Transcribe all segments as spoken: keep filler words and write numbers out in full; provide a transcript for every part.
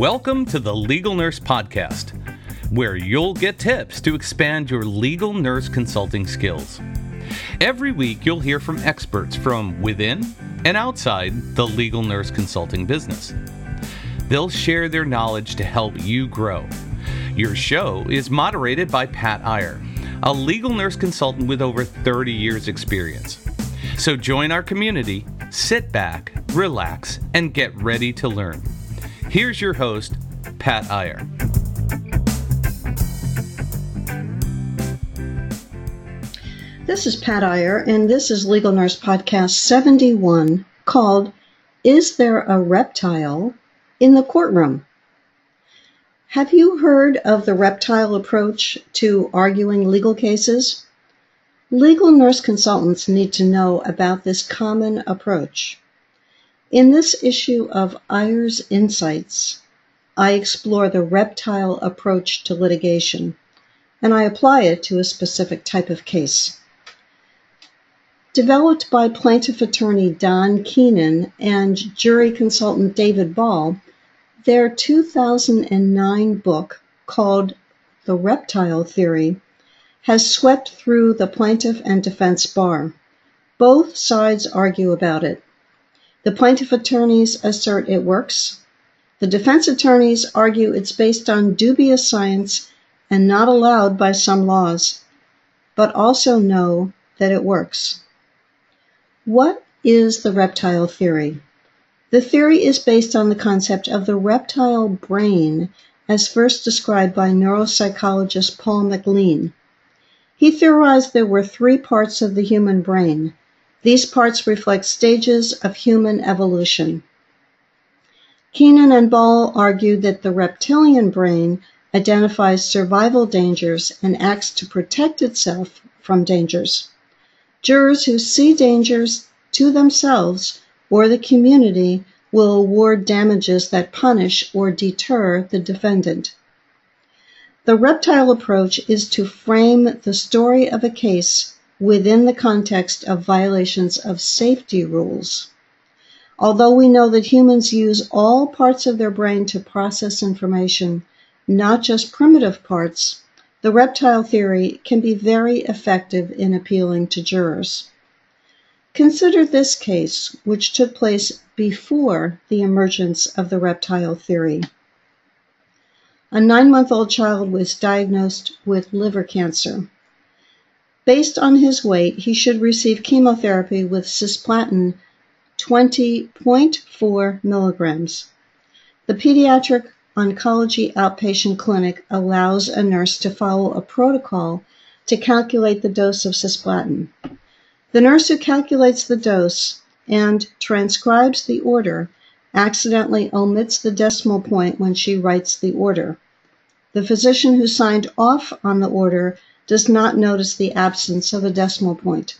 Welcome to the Legal Nurse Podcast, where you'll get tips to expand your legal nurse consulting skills. Every week, you'll hear from experts from within and outside the legal nurse consulting business. They'll share their knowledge to help you grow. Your show is moderated by Pat Iyer, a legal nurse consultant with over thirty years experience. So join our community, sit back, relax, and get ready to learn. Here's your host, Pat Iyer. This is Pat Iyer, and this is Legal Nurse Podcast seventy-one, called Is There a Reptile in the Courtroom? Have you heard of the reptile approach to arguing legal cases? Legal nurse consultants need to know about this common approach. In this issue of Iyer's Insights, I explore the reptile approach to litigation, and I apply it to a specific type of case. Developed by plaintiff attorney Don Keenan and jury consultant David Ball, their two thousand nine book called The Reptile Theory has swept through the plaintiff and defense bar. Both sides argue about it. The plaintiff attorneys assert it works. The defense attorneys argue it's based on dubious science and not allowed by some laws, but also know that it works. What is the reptile theory? The theory is based on the concept of the reptile brain as first described by neuropsychologist Paul MacLean. He theorized there were three parts of the human brain. These parts reflect stages of human evolution. Keenan and Ball argued that the reptilian brain identifies survival dangers and acts to protect itself from dangers. Jurors who see dangers to themselves or the community will award damages that punish or deter the defendant. The reptile approach is to frame the story of a case within the context of violations of safety rules. Although we know that humans use all parts of their brain to process information, not just primitive parts, the reptile theory can be very effective in appealing to jurors. Consider this case, which took place before the emergence of the reptile theory. A nine-month-old child was diagnosed with liver cancer. Based on his weight, he should receive chemotherapy with cisplatin twenty point four milligrams. The Pediatric Oncology Outpatient Clinic allows a nurse to follow a protocol to calculate the dose of cisplatin. The nurse who calculates the dose and transcribes the order accidentally omits the decimal point when she writes the order. The physician who signed off on the order does not notice the absence of a decimal point.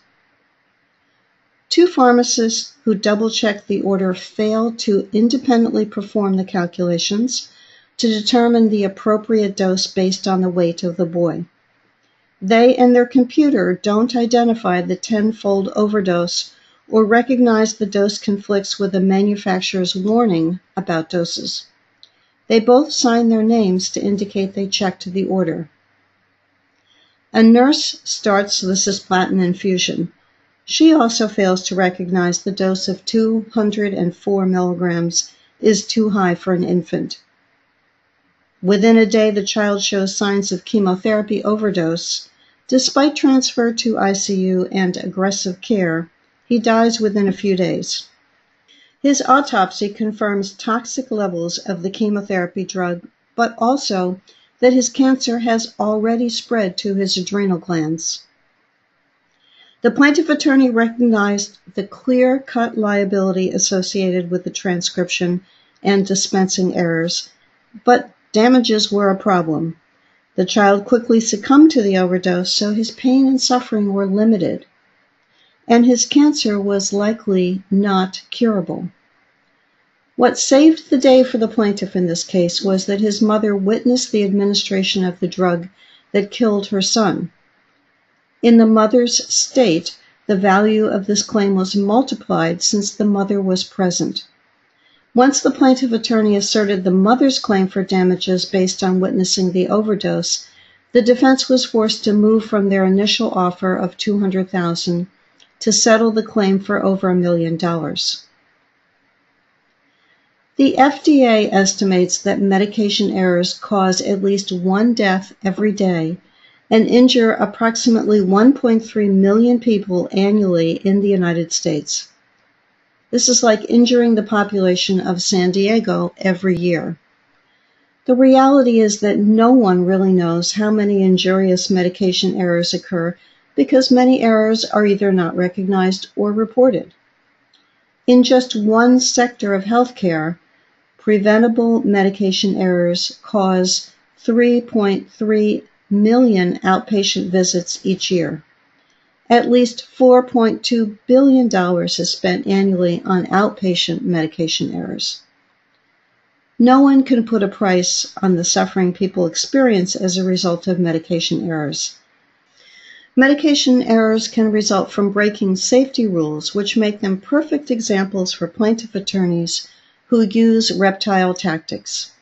Two pharmacists who double-check the order fail to independently perform the calculations to determine the appropriate dose based on the weight of the boy. They and their computer don't identify the tenfold overdose or recognize the dose conflicts with the manufacturer's warning about doses. They both sign their names to indicate they checked the order. A nurse starts the cisplatin infusion. She also fails to recognize the dose of two hundred four milligrams is too high for an infant. Within a day, the child shows signs of chemotherapy overdose. Despite transfer to I C U and aggressive care, he dies within a few days. His autopsy confirms toxic levels of the chemotherapy drug, but also that his cancer has already spread to his adrenal glands. The plaintiff attorney recognized the clear-cut liability associated with the transcription and dispensing errors, but damages were a problem. The child quickly succumbed to the overdose, so his pain and suffering were limited, and his cancer was likely not curable. What saved the day for the plaintiff in this case was that his mother witnessed the administration of the drug that killed her son. In the mother's state, the value of this claim was multiplied since the mother was present. Once the plaintiff attorney asserted the mother's claim for damages based on witnessing the overdose, the defense was forced to move from their initial offer of two hundred thousand dollars to settle the claim for over a million dollars. The F D A estimates that medication errors cause at least one death every day and injure approximately one point three million people annually in the United States. This is like injuring the population of San Diego every year. The reality is that no one really knows how many injurious medication errors occur because many errors are either not recognized or reported. In just one sector of healthcare, preventable medication errors cause three point three million outpatient visits each year. At least four point two billion dollars is spent annually on outpatient medication errors. No one can put a price on the suffering people experience as a result of medication errors. Medication errors can result from breaking safety rules, which make them perfect examples for plaintiff attorneys who use reptile tactics.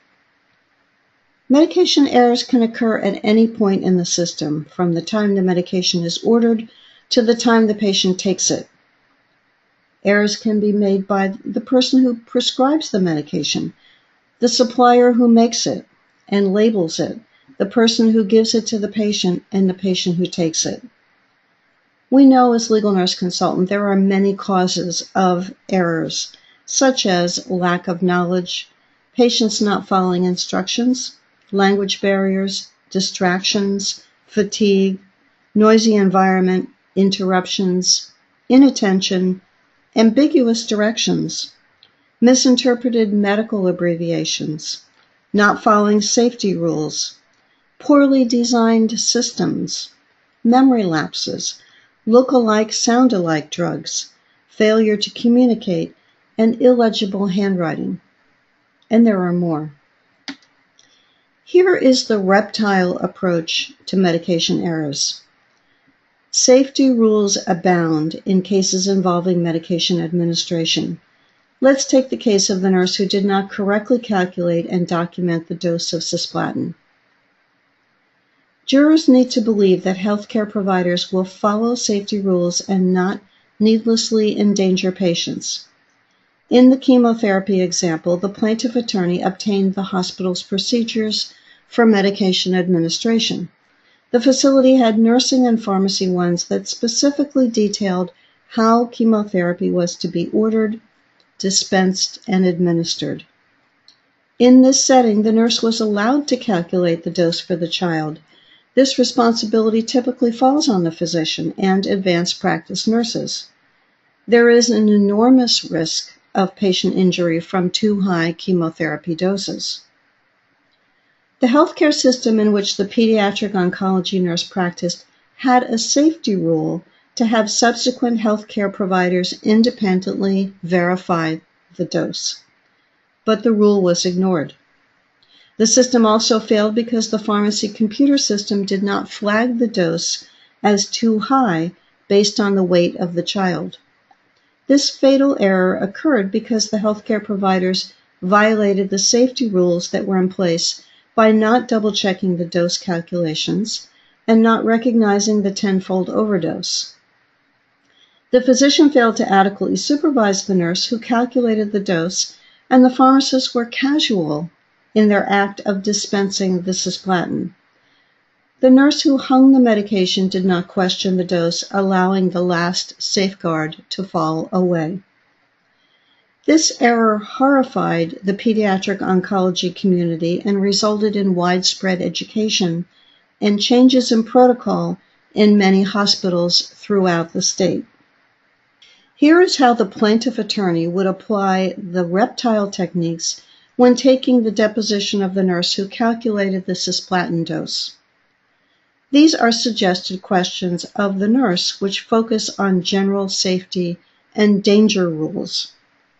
Medication errors can occur at any point in the system, from the time the medication is ordered to the time the patient takes it. Errors can be made by the person who prescribes the medication, the supplier who makes it and labels it, the person who gives it to the patient, and the patient who takes it. We know as legal nurse consultant there are many causes of errors, such as lack of knowledge, patients not following instructions, language barriers, distractions, fatigue, noisy environment, interruptions, inattention, ambiguous directions, misinterpreted medical abbreviations, not following safety rules, poorly designed systems, memory lapses, look-alike, sound-alike drugs, failure to communicate, and illegible handwriting. And there are more. Here is the reptile approach to medication errors. Safety rules abound in cases involving medication administration. Let's take the case of the nurse who did not correctly calculate and document the dose of cisplatin. Jurors need to believe that healthcare providers will follow safety rules and not needlessly endanger patients. In the chemotherapy example, the plaintiff attorney obtained the hospital's procedures for medication administration. The facility had nursing and pharmacy ones that specifically detailed how chemotherapy was to be ordered, dispensed, and administered. In this setting, the nurse was allowed to calculate the dose for the child. This responsibility typically falls on the physician and advanced practice nurses. There is an enormous risk of patient injury from too high chemotherapy doses. The healthcare system in which the pediatric oncology nurse practiced had a safety rule to have subsequent healthcare providers independently verify the dose, but the rule was ignored. The system also failed because the pharmacy computer system did not flag the dose as too high based on the weight of the child. This fatal error occurred because the healthcare providers violated the safety rules that were in place by not double-checking the dose calculations and not recognizing the tenfold overdose. The physician failed to adequately supervise the nurse who calculated the dose, and the pharmacists were casual in their act of dispensing the cisplatin. The nurse who hung the medication did not question the dose, allowing the last safeguard to fall away. This error horrified the pediatric oncology community and resulted in widespread education and changes in protocol in many hospitals throughout the state. Here is how the plaintiff attorney would apply the reptile techniques when taking the deposition of the nurse who calculated the cisplatin dose. These are suggested questions of the nurse which focus on general safety and danger rules.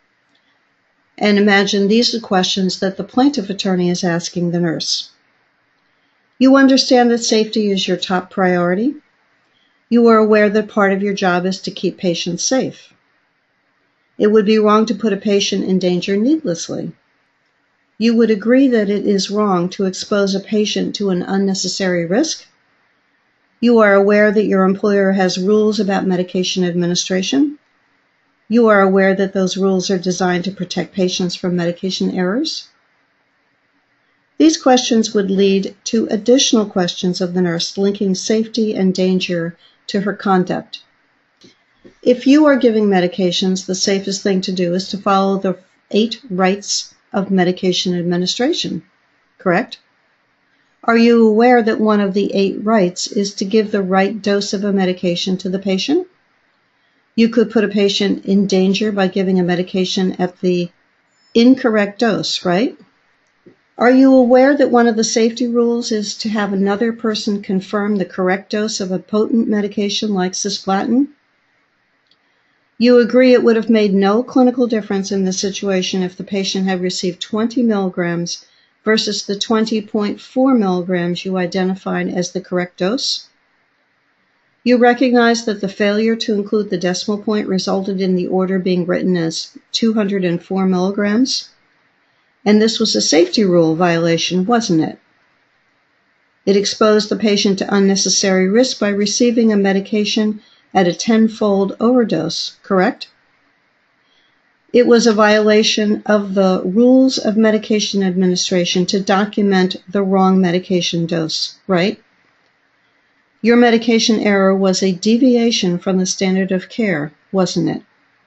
And imagine these are questions that the plaintiff attorney is asking the nurse. You understand that safety is your top priority? You are aware that part of your job is to keep patients safe. It would be wrong to put a patient in danger needlessly. You would agree that it is wrong to expose a patient to an unnecessary risk. You are aware that your employer has rules about medication administration. You are aware that those rules are designed to protect patients from medication errors. These questions would lead to additional questions of the nurse linking safety and danger to her conduct. If you are giving medications, the safest thing to do is to follow the eight rights of medication administration, correct? Are you aware that one of the eight rights is to give the right dose of a medication to the patient? You could put a patient in danger by giving a medication at the incorrect dose, right? Are you aware that one of the safety rules is to have another person confirm the correct dose of a potent medication like cisplatin? You agree it would have made no clinical difference in this situation if the patient had received twenty milligrams versus the twenty point four milligrams you identified as the correct dose? You recognize that the failure to include the decimal point resulted in the order being written as two hundred four milligrams? And this was a safety rule violation, wasn't it? It exposed the patient to unnecessary risk by receiving a medication at a tenfold overdose, correct? It was a violation of the rules of medication administration to document the wrong medication dose, right? Your medication error was a deviation from the standard of care, wasn't it?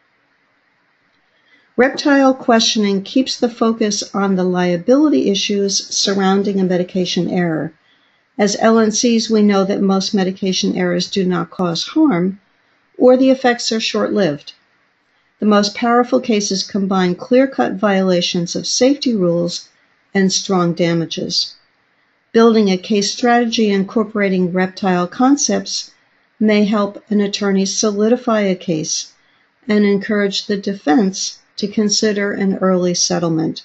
Reptile questioning keeps the focus on the liability issues surrounding a medication error. As L N Cs, we know that most medication errors do not cause harm, or the effects are short-lived. The most powerful cases combine clear-cut violations of safety rules and strong damages. Building a case strategy incorporating reptile concepts may help an attorney solidify a case and encourage the defense to consider an early settlement.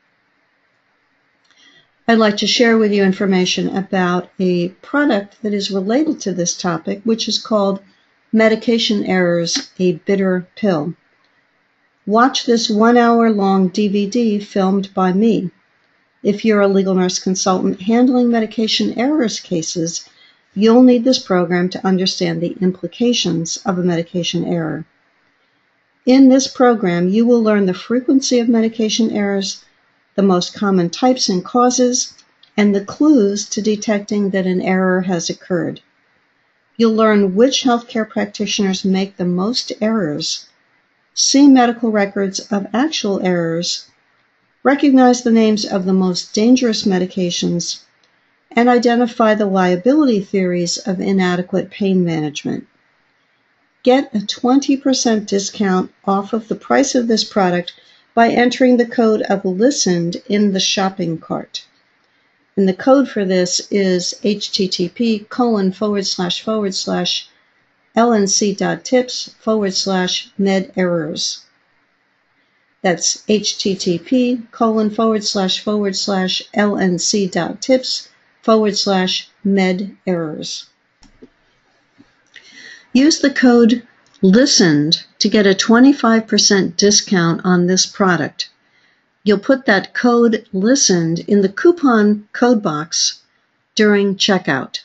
I'd like to share with you information about a product that is related to this topic, which is called Medication Errors, a Bitter Pill. Watch this one-hour-long D V D filmed by me. If you're a legal nurse consultant handling medication errors cases, you'll need this program to understand the implications of a medication error. In this program, you will learn the frequency of medication errors, the most common types and causes, and the clues to detecting that an error has occurred. You'll learn which healthcare practitioners make the most errors, see medical records of actual errors, recognize the names of the most dangerous medications, and identify the liability theories of inadequate pain management. Get a twenty percent discount off of the price of this product by entering the code of LISTENED in the shopping cart. And the code for this is http colon forward slash forward slash lnc.tips forward slash med errors. That's http colon forward slash forward slash lnc.tips forward slash med errors. Use the code LISTENED to get a twenty-five percent discount on this product. You'll put that code LISTENED in the coupon code box during checkout.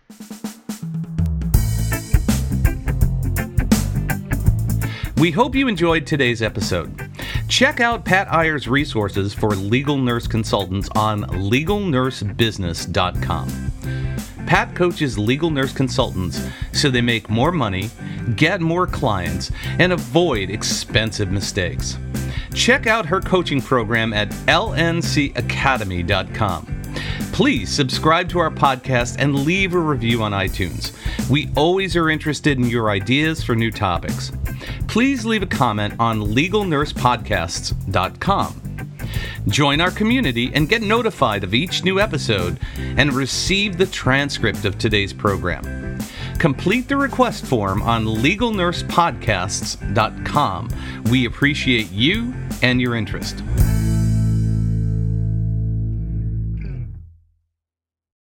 We hope you enjoyed today's episode. Check out Pat Iyer's resources for legal nurse consultants on legal nurse business dot com. Pat coaches legal nurse consultants so they make more money, get more clients, and avoid expensive mistakes. Check out her coaching program at L N C academy dot com. Please subscribe to our podcast and leave a review on iTunes. We always are interested in your ideas for new topics. Please leave a comment on legal nurse podcasts dot com. Join our community and get notified of each new episode and receive the transcript of today's program. Complete the request form on legal nurse podcasts dot com. We appreciate you and your interest.